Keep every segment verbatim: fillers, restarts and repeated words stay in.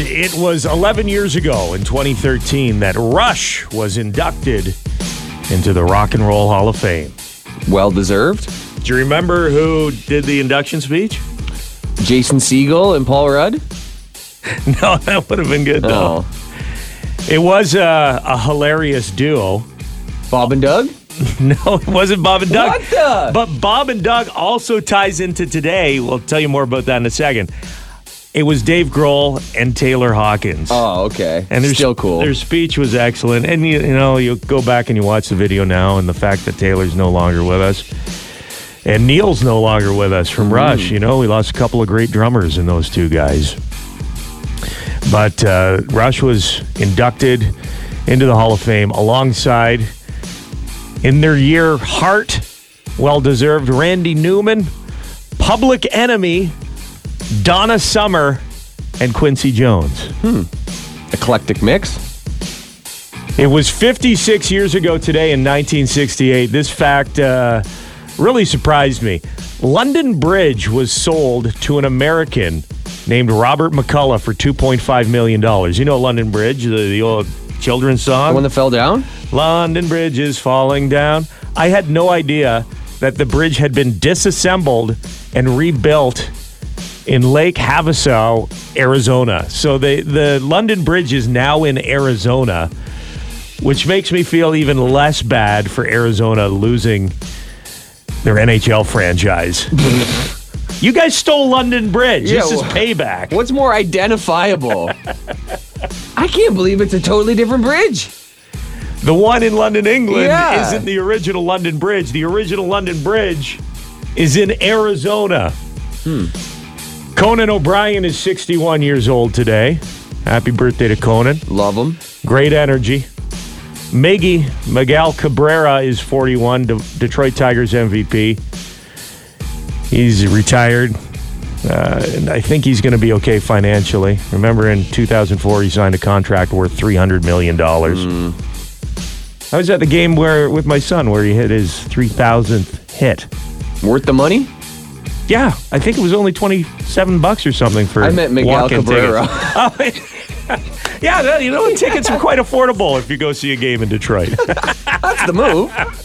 it was eleven years ago in twenty thirteen that Rush was inducted into the Rock and Roll Hall of Fame. Well deserved. Do you remember who did the induction speech? Jason Segel and Paul Rudd? No, that would have been good, though. Oh. It was a, a hilarious duo. Bob and Doug? No, it wasn't Bob and Doug. What the? But Bob and Doug also ties into today. We'll tell you more about that in a second. It was Dave Grohl and Taylor Hawkins. Oh, okay. And their, still cool. Their speech was excellent. And, you, you know, you go back and you watch the video now, and the fact that Taylor's no longer with us. And Neil's no longer with us from mm. Rush. You know, we lost a couple of great drummers in those two guys. But uh, Rush was inducted into the Hall of Fame alongside, in their year, Heart, well-deserved, Randy Newman, Public Enemy, Donna Summer, and Quincy Jones. Hmm. Eclectic mix. It was fifty-six years ago today in nineteen sixty-eight. This fact uh, really surprised me. London Bridge was sold to an American named Robert McCullough for two point five million dollars. You know London Bridge, the, the old children's song? The one that fell down? London Bridge is falling down. I had no idea that the bridge had been disassembled and rebuilt in Lake Havasu, Arizona. So the, the London Bridge is now in Arizona, which makes me feel even less bad for Arizona losing their N H L franchise. You guys stole London Bridge. Yeah, this is well, payback. What's more identifiable? I can't believe it's a totally different bridge. The one in London, England yeah. isn't the original London Bridge. The original London Bridge is in Arizona. Hmm. Conan O'Brien is sixty-one years old today. Happy birthday to Conan. Love him. Great energy. Miggy Miguel Cabrera is forty-one, De- Detroit Tigers M V P. He's retired, uh, and I think he's going to be okay financially. Remember, in two thousand four, he signed a contract worth three hundred million dollars. Mm. I was at the game where with my son where he hit his three thousandth hit. Worth the money? Yeah, I think it was only twenty-seven bucks or something for I meant Miguel Cabrera. Oh, yeah, you know, tickets are quite affordable if you go see a game in Detroit. That's the move.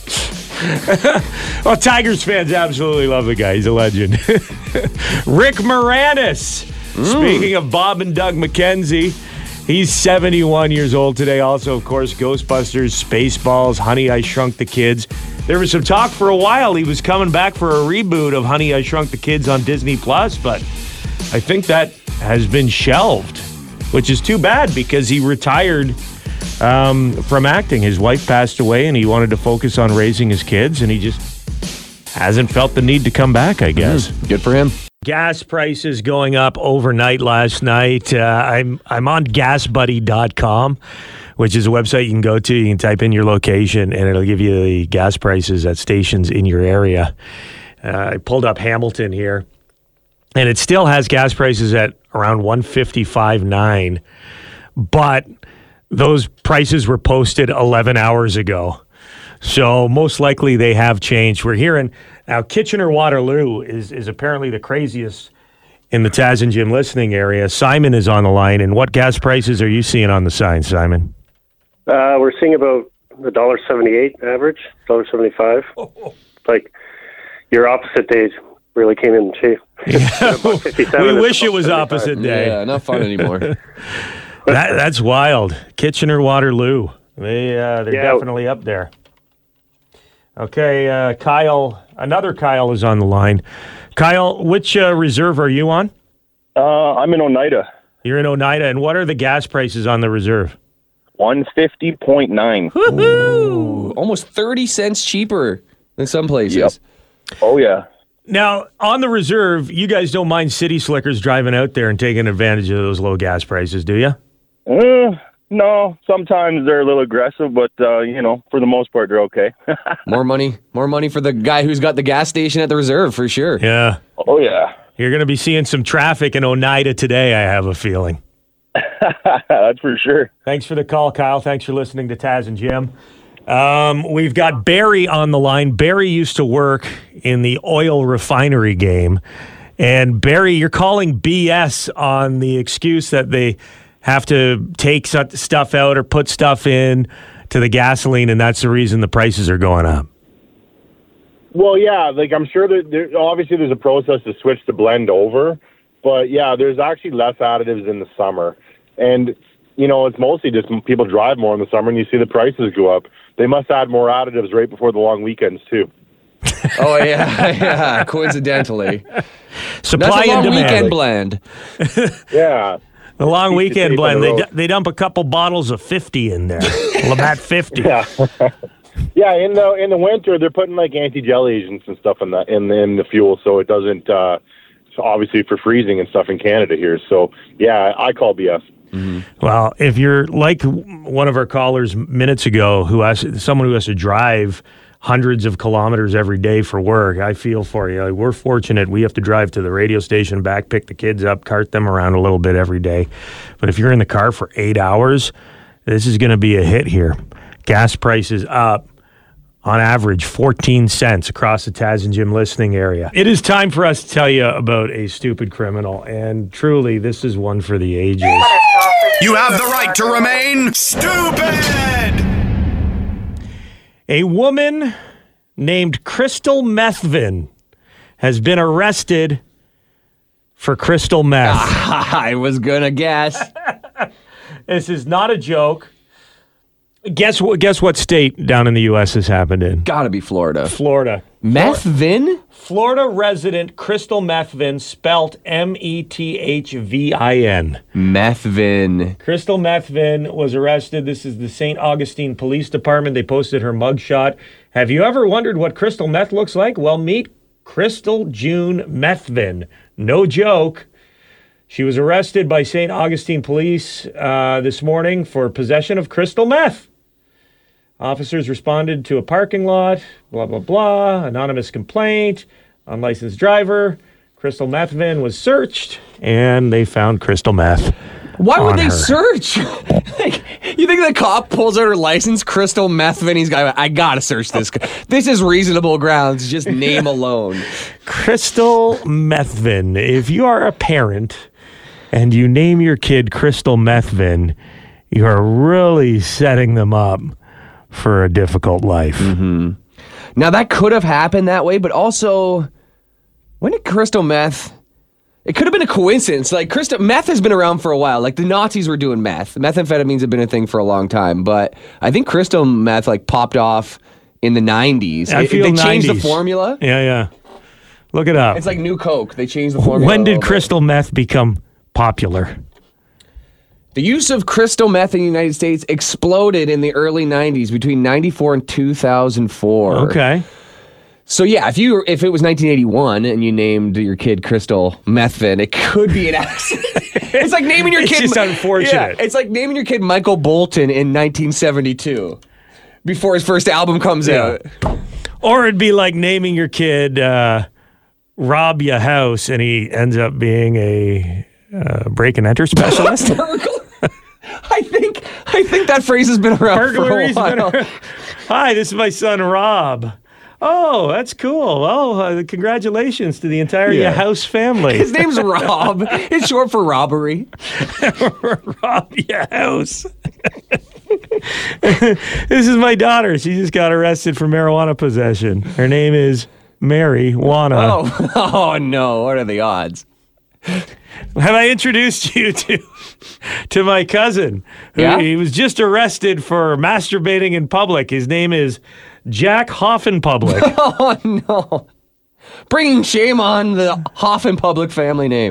Well, Tigers fans absolutely love the guy. He's a legend. Rick Moranis. Mm. Speaking of Bob and Doug McKenzie, he's seventy-one years old today. Also, of course, Ghostbusters, Spaceballs, Honey, I Shrunk the Kids. There was some talk for a while he was coming back for a reboot of Honey, I Shrunk the Kids on Disney Plus, but I think that has been shelved, which is too bad because he retired um, from acting. His wife passed away and he wanted to focus on raising his kids, and he just hasn't felt the need to come back, I guess. Mm, good for him. Gas prices going up overnight last night. Uh, I'm I'm on gas buddy dot com, which is a website you can go to. You can type in your location, and it'll give you the gas prices at stations in your area. Uh, I pulled up Hamilton here, and it still has gas prices at around one fifty-five point nine, but those prices were posted eleven hours ago. So most likely they have changed. We're hearing now Kitchener-Waterloo is, is apparently the craziest in the Taz and Jim listening area. Simon is on the line, and what gas prices are you seeing on the sign, Simon? Uh, we're seeing about one dollar seventy-eight average, one dollar seventy-five. Oh. Like your opposite days really came in cheap. Yeah. We wish it was opposite day. Yeah, not fun anymore. that, that's wild. Kitchener-Waterloo. They, uh, they're yeah. definitely up there. Okay, uh, Kyle, another Kyle is on the line. Kyle, which uh, reserve are you on? Uh, I'm in Oneida. You're in Oneida, and what are the gas prices on the reserve? one fifty point nine. Ooh, almost thirty cents cheaper than some places. Yep. Oh, yeah. Now, on the reserve, you guys don't mind city slickers driving out there and taking advantage of those low gas prices, do you? Uh, no, sometimes they're a little aggressive, but, uh, you know, for the most part, they're okay. More money, more money for the guy who's got the gas station at the reserve, for sure. Yeah. Oh, yeah. You're going to be seeing some traffic in Oneida today, I have a feeling. That's for sure. Thanks for the call, Kyle. Thanks for listening to Taz and Jim. Um, we've got Barry on the line. Barry used to work in the oil refinery game. And Barry, you're calling B S on the excuse that they have to take stuff out or put stuff in to the gasoline, and that's the reason the prices are going up. Well, yeah, like I'm sure that there, obviously there's a process to switch the blend over, but yeah, there's actually less additives in the summer. And, you know, it's mostly just people drive more in the summer and you see the prices go up. They must add more additives right before the long weekends, too. Oh, yeah, yeah, coincidentally. Supply That's a long and demand. weekend blend. Yeah. The long Keeps weekend you safe on blend, the they, road. d- they dump a couple bottles of fifty in there. Labatt fifty. Yeah. Yeah, in the in the winter they're putting like anti-gel agents and stuff in the in the, in the fuel, so it doesn't. Uh, so obviously for freezing and stuff in Canada here. So yeah, I call B S. Mm-hmm. Well, if you're like one of our callers minutes ago, who has someone who has to drive hundreds of kilometers every day for work, I feel for you. Like, we're fortunate; we have to drive to the radio station, back, pick the kids up, cart them around a little bit every day. But if you're in the car for eight hours, this is going to be a hit here. Gas prices up on average fourteen cents across the Taz and Jim listening area. It is time for us to tell you about a stupid criminal, and truly, this is one for the ages. You have the right to remain stupid! A woman named Crystal Methvin has been arrested for crystal meth. I was gonna guess. This is not a joke. Guess what? Guess what state down in the U S this happened in? Gotta be Florida. Florida. Methvin? Florida resident Crystal Methvin, spelt M E T H V I N. Methvin. Crystal Methvin was arrested. This is the Saint Augustine Police Department. They posted her mugshot. Have you ever wondered what crystal meth looks like? Well, meet Crystal June Methvin. No joke. She was arrested by Saint Augustine Police uh, this morning for possession of crystal meth. Officers responded to a parking lot, blah, blah, blah, anonymous complaint, unlicensed driver. Crystal Methvin was searched, and they found crystal meth. Why would on they her. search? Like, you think the cop pulls out her license, Crystal Methvin, he's got, I gotta search this. This is reasonable grounds, just name alone. Crystal Methvin. If you are a parent and you name your kid Crystal Methvin, you are really setting them up for a difficult life. Mm-hmm. Now, that could have happened that way, but also, when did crystal meth... It could have been a coincidence. Like, crystal meth has been around for a while. Like, the Nazis were doing meth. Methamphetamines have been a thing for a long time, but I think crystal meth, like, popped off in the nineties. I It- feel they changed the nineties. formula. Yeah, yeah. Look it up. It's like New Coke. They changed the formula. When a did little bit. crystal meth become popular? The use of crystal meth in the United States exploded in the early nineties, between ninety-four and two thousand four. Okay. So yeah, if you if it was nineteen eighty-one and you named your kid Crystal Methvin, it could be an accident. It's like naming your It's kid. just unfortunate. Yeah, it's like naming your kid Michael Bolton in nineteen seventy-two, before his first album comes Yeah. out. Or it'd be like naming your kid uh, Rob Ya House, and he ends up being a uh, break and enter specialist. I think I think that phrase has been around Burglary's for a been while. around. Hi, this is my son Rob. Oh, that's cool. Oh, uh, congratulations to the entire Yeah. Ya House family. His name's Rob. It's short for robbery. Rob Ya House. This is my daughter. She just got arrested for marijuana possession. Her name is Mary Wana. Oh, oh no! What are the odds? Have I introduced you to to my cousin? Who, Yeah? He was just arrested for masturbating in public. His name is Jack Hoffenpublic. Oh no! Bringing shame on the Hoffen Public family name.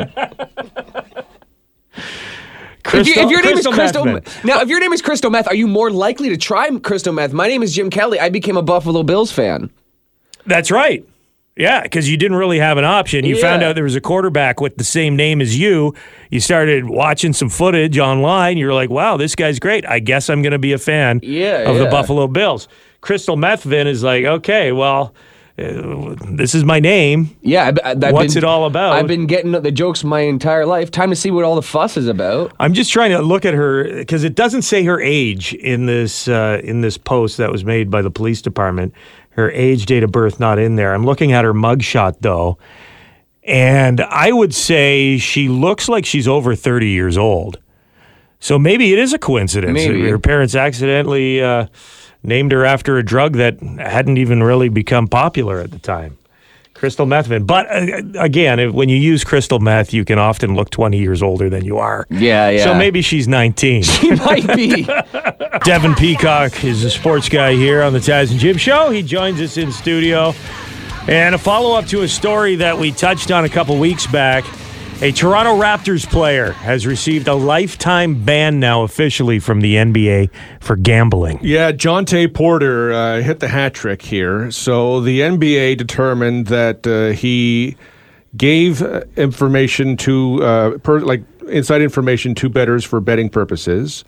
If, you, if your name is Crystal Methvin. now, if your name is Crystal Meth, are you more likely to try Crystal Meth? My name is Jim Kelly. I became a Buffalo Bills fan. That's right. Yeah, because you didn't really have an option. You Yeah. found out there was a quarterback with the same name as you. You started watching some footage online. You were like, wow, this guy's great. I guess I'm going to be a fan Yeah, of the yeah. Buffalo Bills. Crystal Methvin is like, okay, well, uh, this is my name. Yeah, I, I, I've What's been, it all about? I've been getting the jokes my entire life. Time to see what all the fuss is about. I'm just trying to look at her because it doesn't say her age in this uh, in this post that was made by the police department. Her age, date of birth, not in there. I'm looking at her mugshot though, and I would say she looks like she's over thirty years old. So maybe it is a coincidence. Maybe. Her parents accidentally uh, named her after a drug that hadn't even really become popular at the time. Crystal meth. But uh, again, if, when you use crystal meth, you can often look twenty years older than you are. Yeah, yeah. So maybe she's nineteen. She might be. Devin Peacock is a sports guy here on the Taz and Jim Show. He joins us in studio. And a follow-up to a story that we touched on a couple weeks back. A Toronto Raptors player has received a lifetime ban now officially from the N B A for gambling. Yeah, Jonte Porter uh, hit the hat trick here. So the N B A determined that uh, he gave uh, information to, uh, per, like inside information to bettors for betting purposes.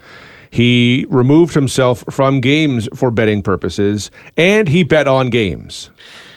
He removed himself from games for betting purposes, and he bet on games.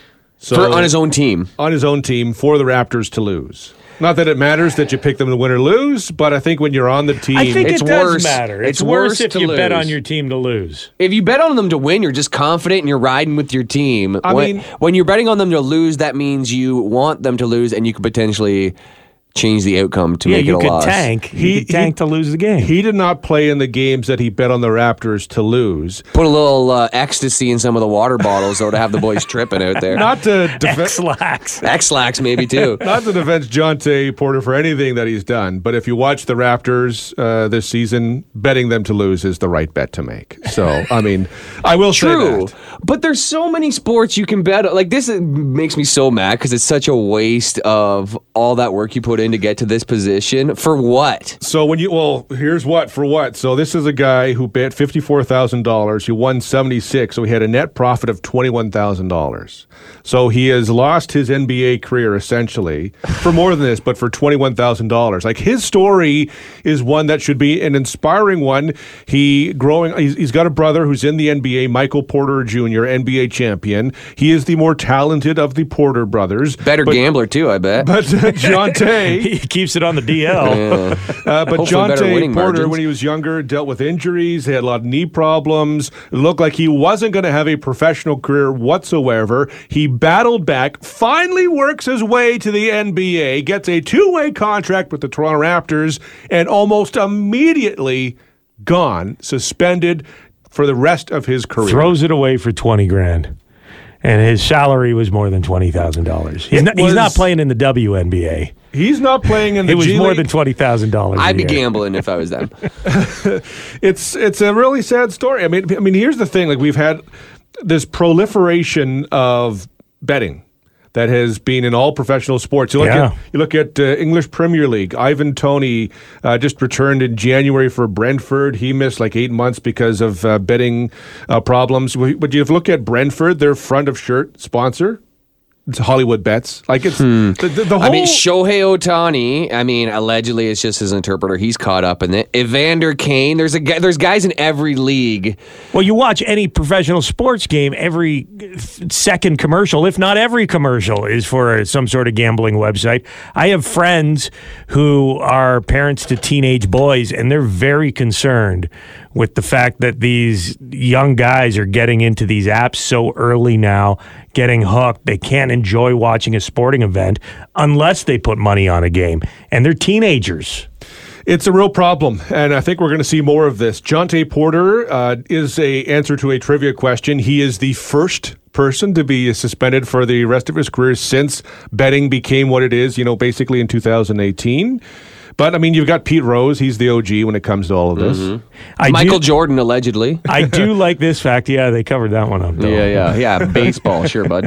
So For, on his own team. On his own team for the Raptors to lose. Not that it matters that you pick them to win or lose, but I think when you're on the team... I think It's it does worse. matter. It's, It's worse, worse if to you bet lose. on your team to lose. If you bet on them to win, you're just confident and you're riding with your team. I when, mean- when you're betting on them to lose, that means you want them to lose and you could potentially change the outcome to Yeah, make you it a could loss. tank. He- you could tank he- to lose the game. He did not play in the games that he bet on the Raptors to lose. Put a little uh, ecstasy in some of the water bottles, though, to have the boys tripping out there. Not to defend... X-Lax. X-Lax maybe, too. Not to defend Jonte Porter for anything that he's done, but if you watch the Raptors uh, this season, betting them to lose is the right bet to make. So, I mean, I will True, say that. but there's so many sports you can bet on. Like, this is- makes me so mad because it's such a waste of all that work you put in to get to this position. For what? So when you, well, here's what, for what? So this is a guy who bet fifty-four thousand dollars. He won seventy-six, so he had a net profit of twenty-one thousand dollars. So he has lost his N B A career essentially for more than this, but for twenty-one thousand dollars. Like his story is one that should be an inspiring one. He growing, he's, he's got a brother who's in the N B A, Michael Porter Junior, N B A champion. He is the more talented of the Porter brothers. Better but, gambler, too, I bet. But uh, Jonte... He keeps it on the D L. Uh, but Hopefully better Jonte winning Porter, margins. when he was younger, dealt with injuries. He had a lot of knee problems. It looked like he wasn't going to have a professional career whatsoever. He battled back, finally works his way to the N B A, gets a two-way contract with the Toronto Raptors, and almost immediately gone, suspended for the rest of his career. Throws it away for twenty grand. And his salary was more than twenty thousand dollars. He's, not- he's was- not playing in the W N B A. He's not playing in the It was G more League. than twenty thousand dollars. I'd be gambling if I was them. It's it's a really sad story. I mean, I mean, here's the thing: like we've had this proliferation of betting that has been in all professional sports. You look Yeah. at you look at uh, English Premier League. Ivan Toney uh, just returned in January for Brentford. He missed like eight months because of uh, betting uh, problems. But you look at Brentford, their front of shirt sponsor. It's Hollywood Bets. Like it's the, the, the whole. I mean, Shohei Ohtani, I mean, allegedly it's just his interpreter. He's caught up in it. Evander Kane, there's a guy, there's guys in every league. Well, you watch any professional sports game, every second commercial, if not every commercial, is for some sort of gambling website. I have friends who are parents to teenage boys, and they're very concerned with the fact that these young guys are getting into these apps so early now, getting hooked. They can't enjoy watching a sporting event unless they put money on a game. And they're teenagers. It's a real problem, and I think we're going to see more of this. Jonte Porter uh, is a answer to a trivia question. He is the first person to be suspended for the rest of his career since betting became what it is, you know, basically in two thousand eighteen. But, I mean, you've got Pete Rose. He's the O G when it comes to all of this. Mm-hmm. I Michael do, Jordan, allegedly. I do like this fact. Yeah, they covered that one up. Though. Yeah, yeah, yeah. Baseball, sure, bud.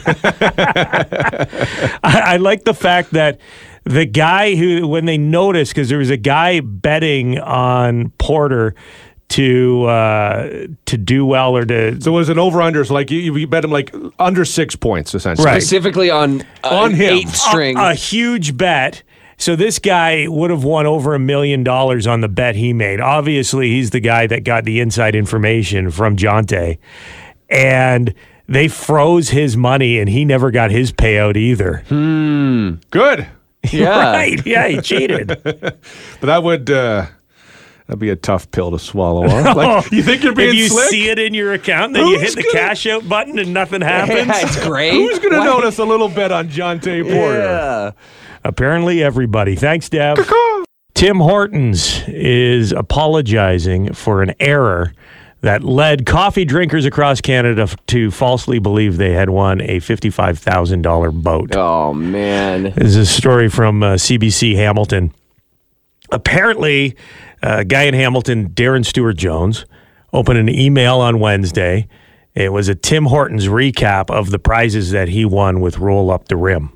I, I like the fact that the guy who, when they noticed, because there was a guy betting on Porter to uh, to do well or to So it was an over-under, so like you, you bet him like under six points, essentially. Right. Specifically on, uh, On him. eighth string. a, a huge bet. So this guy would have won over a million dollars on the bet he made. Obviously, he's the guy that got the inside information from Jonte. And they froze his money, and he never got his payout either. Good. yeah. Right. Yeah, he cheated. But that would... Uh, That'd be a tough pill to swallow. Huh? Like, you think you're being If you slick? see it in your account, then you Who's hit the gonna- cash out button and nothing happens. Yeah, it's great. Who's going to Why- notice a little bet on Jonte Porter? Yeah. Apparently everybody. Thanks, Deb. Tim Hortons is apologizing for an error that led coffee drinkers across Canada f- to falsely believe they had won a fifty-five thousand dollars boat. Oh, man. This is a story from uh, C B C Hamilton. Apparently, a guy in Hamilton, Darren Stewart Jones, opened an email on Wednesday. It was a Tim Hortons recap of the prizes that he won with Roll Up the Rim.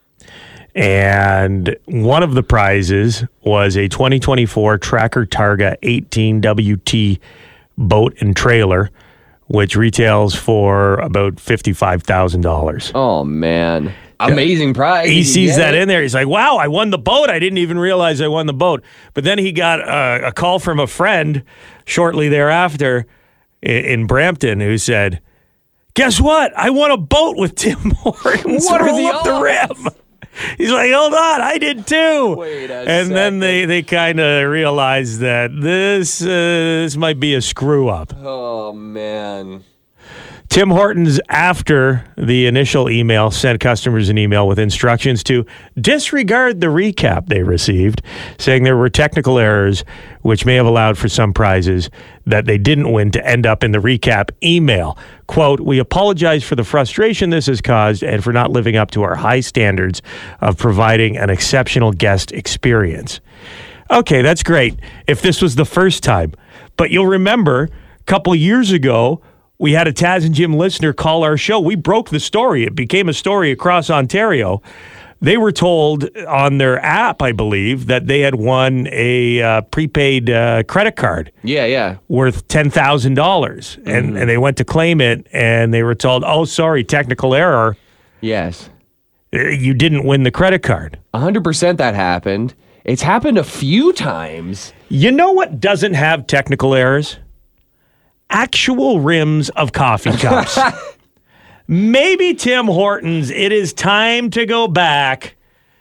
And one of the prizes was a twenty twenty-four Tracker Targa eighteen W T boat and trailer, which retails for about fifty-five thousand dollars. Oh, man. Amazing prize. He Did you sees get that it? in there. He's like, wow, I won the boat. I didn't even realize I won the boat. But then he got a, a call from a friend shortly thereafter in, in Brampton who said, guess what? I won a boat with Tim Hortons. What are Roll the up the odds? rim. He's like, hold on, I did too. Wait a and then second. they, they kind of realized that this, uh, this might be a screw up. Oh, man. Tim Hortons, after the initial email, sent customers an email with instructions to disregard the recap they received, saying there were technical errors which may have allowed for some prizes that they didn't win to end up in the recap email. Quote, we apologize for the frustration this has caused and for not living up to our high standards of providing an exceptional guest experience. Okay, that's great if this was the first time. But you'll remember a couple years ago, we had a Taz and Jim listener call our show. We broke the story. It became a story across Ontario. They were told on their app, I believe, that they had won a uh, prepaid uh, credit card Yeah, yeah. worth ten thousand dollars. Mm-hmm. And, and they went to claim it, and they were told, oh, sorry, technical error. Yes. You didn't win the credit card. one hundred percent that happened. It's happened a few times. You know what doesn't have technical errors? Actual rims of coffee cups. Maybe Tim Hortons, it is time to go back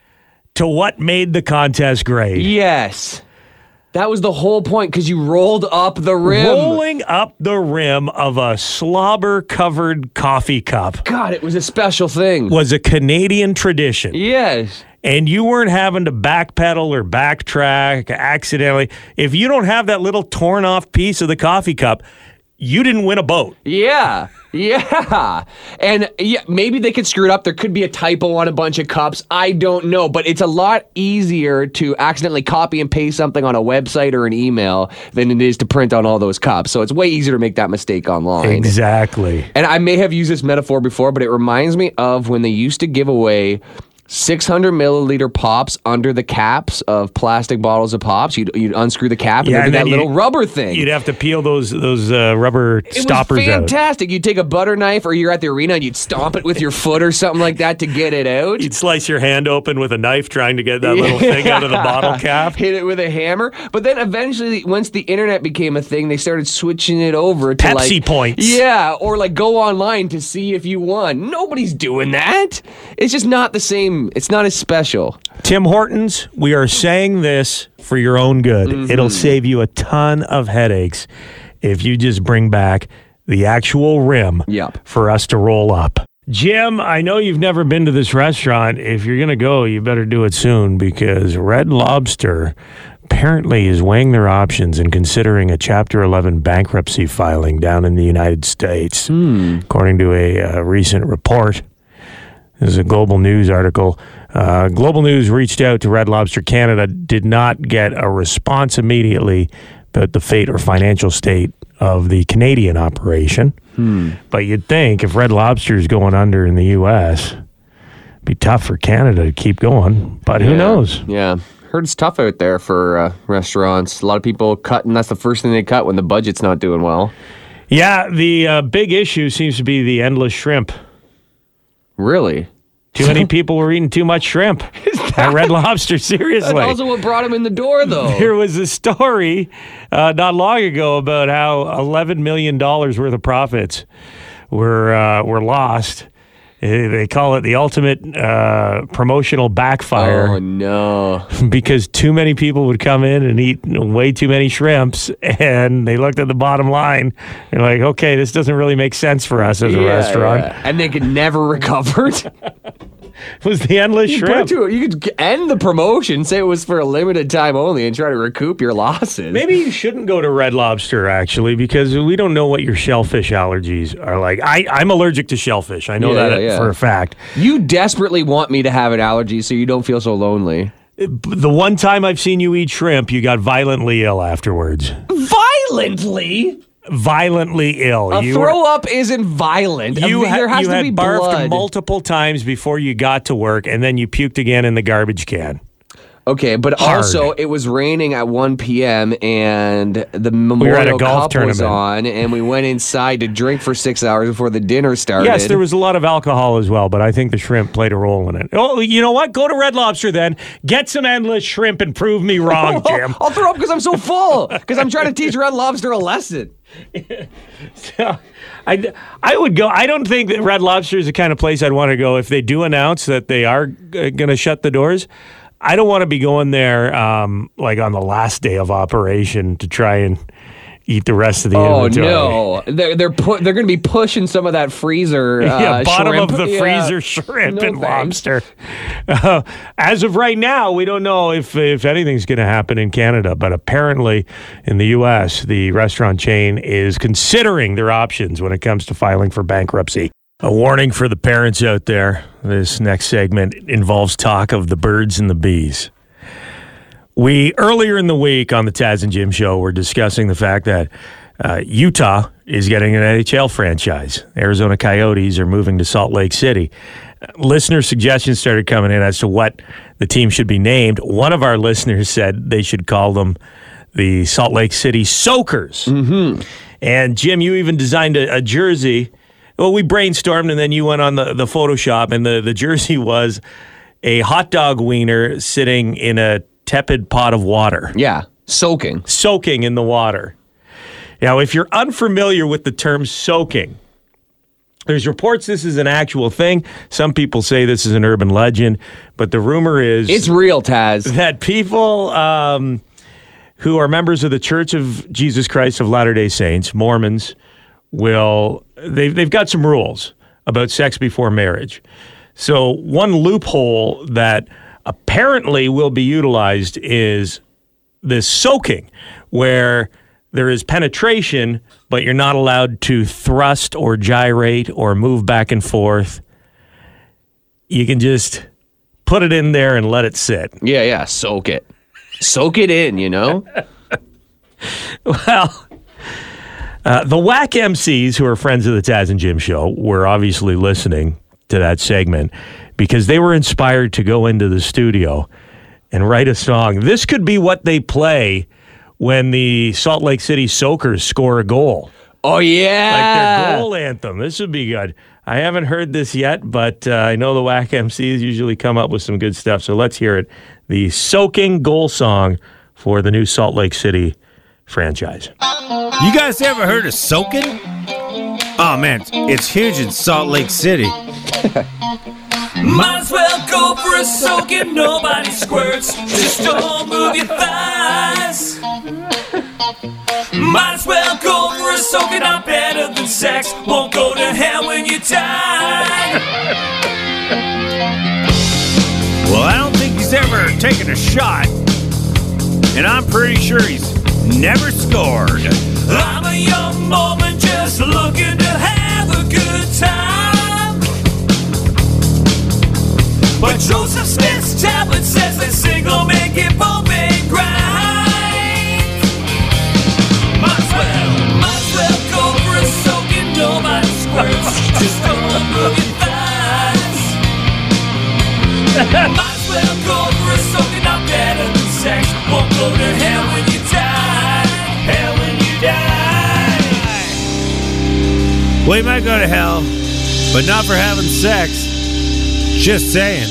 to what made the contest great. Yes. That was the whole point, because you rolled up the rim. Rolling up the rim of a slobber-covered coffee cup God, it was a special thing. was a Canadian tradition. Yes. And you weren't having to backpedal or backtrack accidentally. If you don't have that little torn-off piece of the coffee cup, you didn't win a boat. Yeah. Yeah. And yeah, maybe they could screw it up. There could be a typo on a bunch of cups. I don't know. But it's a lot easier to accidentally copy and paste something on a website or an email than it is to print on all those cups. So it's way easier to make that mistake online. Exactly. And I may have used this metaphor before, but it reminds me of when they used to give away six hundred milliliter pops under the caps of plastic bottles of pops. You'd, you'd unscrew the cap and Yeah, there'd and be that then little you- rubber thing. You'd have to peel those those uh, rubber It stoppers was out. fantastic. You'd take a butter knife, or you're at the arena and you'd stomp it with your foot or something like that to get it out. You'd slice your hand open with a knife trying to get that little thing out of the bottle cap. Hit it with a hammer. But then eventually, once the internet became a thing, they started switching it over to Pepsi like, points. Yeah, or like go online to see if you won. Nobody's doing that. It's just not the same. It's not as special. Tim Hortons, we are saying this for your own good. Mm-hmm. It'll save you a ton of headaches if you just bring back the actual rim Yep. for us to roll up. Jim, I know you've never been to this restaurant. If you're going to go, you better do it soon, because Red Lobster apparently is weighing their options and considering a Chapter eleven bankruptcy filing down in the United States, Hmm. according to a uh, recent report. This is a Global News article. Uh, Global News reached out to Red Lobster Canada, did not get a response immediately about the fate or financial state of the Canadian operation. Hmm. But you'd think if Red Lobster is going under in the U S, it'd be tough for Canada to keep going. But who Yeah. knows? Yeah. Heard it's tough out there for uh, restaurants. A lot of people cut, and that's the first thing they cut when the budget's not doing well. Yeah, the uh, big issue seems to be the endless shrimp. Really? Too many people were eating too much shrimp at Red Lobster, seriously. That's also what brought him in the door, though. There was a story uh, not long ago about how eleven million dollars worth of profits were uh, were lost. Uh, They call it the ultimate uh, promotional backfire Oh, no. because too many people would come in and eat way too many shrimps, and they looked at the bottom line. They're like, okay, this doesn't really make sense for us as a Yeah, restaurant. yeah. And they could never recover it. was the endless You, put shrimp. it to, you could end the promotion, say it was for a limited time only, and try to recoup your losses. Maybe you shouldn't go to Red Lobster, actually, because we don't know what your shellfish allergies are like. I, I'm allergic to shellfish. I know Yeah, that yeah, yeah. for a fact. You desperately want me to have an allergy so you don't feel so lonely. The one time I've seen you eat shrimp, you got violently ill afterwards. Violently? Violently ill. A you throw up isn't violent. You, I mean, ha- there has you to had be barfed blood. multiple times before you got to work, and then you puked again in the garbage can. Okay, but Hard. also it was raining at one p.m. and the were Memorial at a golf Cup was tournament. on, and we went inside to drink for six hours before the dinner started. Yes, there was a lot of alcohol as well, but I think the shrimp played a role in it. Oh, you know what? Go to Red Lobster then. Get some endless shrimp and prove me wrong, Jim. I'll throw up because I'm so full. Because I'm trying to teach Red Lobster a lesson. I, I would go. I don't think that Red Lobster is the kind of place I'd want to go if they do announce that they are g- going to shut the doors. I don't want to be going there um, like on the last day of operation to try and eat the rest of the Oh inventory. no, they're they're pu- they're going to be pushing some of that freezer. Uh, yeah, bottom shrimp. of the Yeah. freezer shrimp No and thanks. lobster. Uh, as of right now, we don't know if if anything's going to happen in Canada, but apparently in the U S, the restaurant chain is considering their options when it comes to filing for bankruptcy. A warning for the parents out there. This next segment involves talk of the birds and the bees. We, earlier in the week on the Taz and Jim show, were discussing the fact that uh, Utah is getting an N H L franchise. Arizona Coyotes are moving to Salt Lake City. Uh, listener suggestions started coming in as to what the team should be named. One of our listeners said they should call them the Salt Lake City Soakers. Mm-hmm. And Jim, you even designed a, a jersey. Well, we brainstormed, and then you went on the, the Photoshop, and the, the jersey was a hot dog wiener sitting in a tepid pot of water. Yeah, soaking. Soaking in the water. Now, if you're unfamiliar with the term soaking, there's reports this is an actual thing. Some people say this is an urban legend, but the rumor is It's real, Taz. that people um, who are members of the Church of Jesus Christ of Latter-day Saints, Mormons, will they've they've got some rules about sex before marriage. So one loophole that apparently will be utilized is this soaking, where there is penetration, but you're not allowed to thrust or gyrate or move back and forth. You can just put it in there and let it sit. Yeah, yeah, soak it. Soak it in, you know? Well, uh, the W A C M Cs, who are friends of the Taz and Jim show, were obviously listening to that segment because they were inspired to go into the studio and write a song. This could be what they play when the Salt Lake City Soakers score a goal. Oh, Like yeah. their goal anthem. This would be good. I haven't heard this yet, but uh, I know the W A C M Cs usually come up with some good stuff. So let's hear it. The soaking goal song for the new Salt Lake City franchise. You guys ever heard of soaking? Oh man, it's huge in Salt Lake City. Might as well go for a soaking, nobody squirts. Just don't move your thighs. Might as well go for a soaking, I'm better than sex. Won't go to hell when you die. Well, I don't think he's ever taken a shot, and I'm pretty sure he's never scored. I'm a young Mormon just looking to have a good time. But Joseph Smith's tablet says that single make it both and grind. Might as well, might as well go for a soaking, nobody squirts. Just don't move your thighs. Might as well go for a soaking, I'm better than sex. Won't go to hell when you die. Hell when you die. We might go to hell, but not for having sex. Just saying.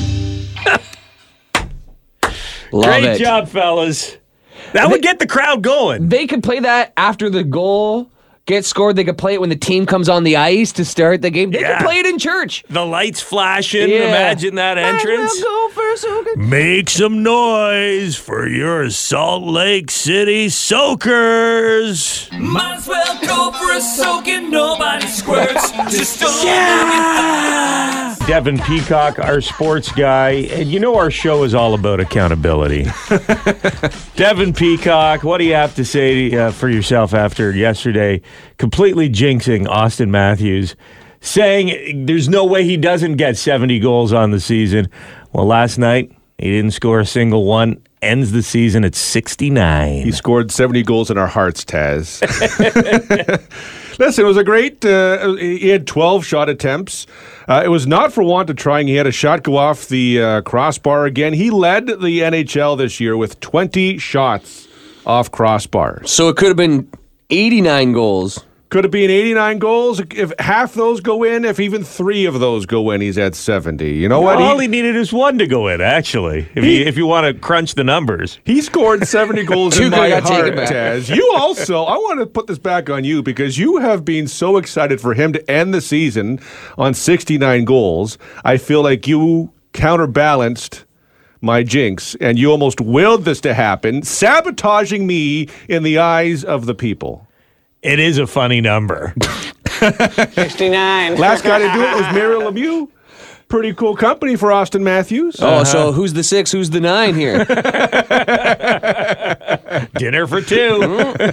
Love Great it. job, fellas. That would get the crowd going. They could play that after the goal gets scored. They could play it when the team comes on the ice to start the game. They Yeah. could play it in church. The lights flashing. Yeah. Imagine that entrance. Might as well go for a soaking. Make some noise for your Salt Lake City Soakers. Might as well go for a soaking, nobody squirts. Just don't move your thighs. Devin Peacock, our sports guy. And you know our show is all about accountability. Devin Peacock, what do you have to say uh, for yourself after yesterday completely jinxing Austin Matthews, saying there's no way he doesn't get seventy goals on the season? Well, last night, he didn't score a single one. Ends the season at sixty-nine. He scored seventy goals in our hearts, Taz. Listen, it was a great, uh, he had twelve shot attempts. Uh, it was not for want of trying. He had a shot go off the uh, crossbar again. He led the N H L this year with twenty shots off crossbars. So it could have been eighty-nine goals. Could it be an eighty-nine goals? If half those go in, if even three of those go in, he's at seventy. You know what? All he, he needed is one to go in, actually, if, he, you, if you want to crunch the numbers. He scored seventy goals in my got heart, taken back. Taz. You also, I want to put this back on you because you have been so excited for him to end the season on sixty-nine goals. I feel like you counterbalanced my jinx, and you almost willed this to happen, sabotaging me in the eyes of the people. It is a funny number. sixty-nine. Last guy to do it was Mario Lemieux. Pretty cool company for Austin Matthews. Oh, uh-huh. So who's the six? Who's the nine here? Dinner for two.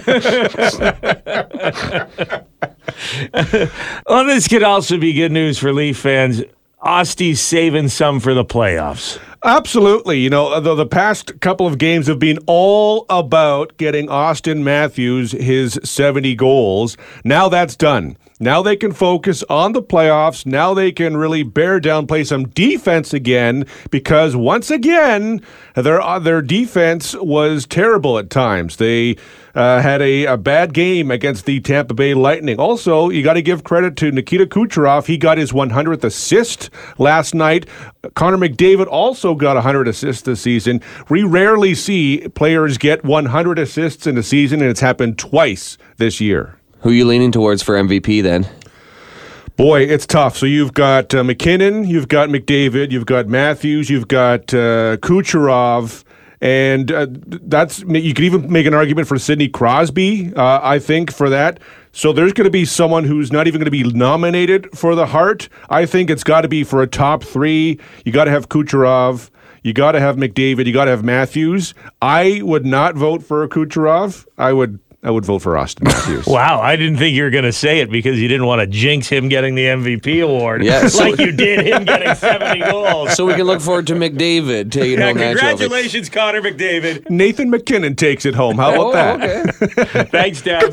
Well, this could also be good news for Leaf fans. Austy's saving some for the playoffs. Absolutely. You know, the, the past couple of games have been all about getting Austin Matthews his seventy goals. Now that's done. Now they can focus on the playoffs. Now they can really bear down, play some defense again, because once again, their uh, their defense was terrible at times. They uh, had a, a bad game against the Tampa Bay Lightning. Also, you got to give credit to Nikita Kucherov. He got his one hundredth assist last night. Connor McDavid also got one hundred assists this season. We rarely see players get one hundred assists in a season, and it's happened twice this year. Who are you leaning towards for M V P then? Boy, it's tough. So you've got uh, McKinnon, you've got McDavid, you've got Matthews, you've got uh, Kucherov, and uh, that's you could even make an argument for Sidney Crosby, uh, I think, for that. So there's going to be someone who's not even going to be nominated for the Hart. I think it's got to be for a top three. You got to have Kucherov. You got to have McDavid. You got to have Matthews. I would not vote for Kucherov. I would I would vote for Austin Matthews. Wow, I didn't think you were going to say it because you didn't want to jinx him getting the M V P award. Yeah, so- like you did him getting seventy goals. So we can look forward to McDavid taking Yeah, home that trophy. congratulations, Connor McDavid. Nathan McKinnon takes it home. How about Oh, that? okay. Thanks, Dad.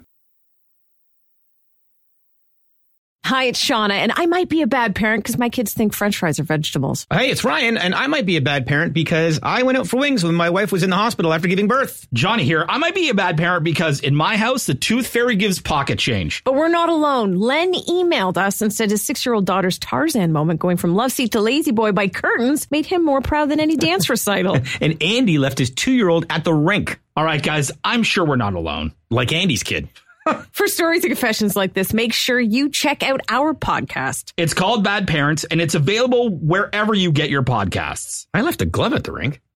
Hi, it's Shauna, and I might be a bad parent because my kids think French fries are vegetables. Hey, it's Ryan, and I might be a bad parent because I went out for wings when my wife was in the hospital after giving birth. Johnny here. I might be a bad parent because in my house, the tooth fairy gives pocket change. But we're not alone. Len emailed us and said his six-year-old daughter's Tarzan moment going from love seat to lazy boy by curtains made him more proud than any dance recital. And Andy left his two-year-old at the rink. All right, guys, I'm sure we're not alone. Like Andy's kid. For stories and confessions like this, make sure you check out our podcast. It's called Bad Parents, and it's available wherever you get your podcasts. I left a glove at the rink.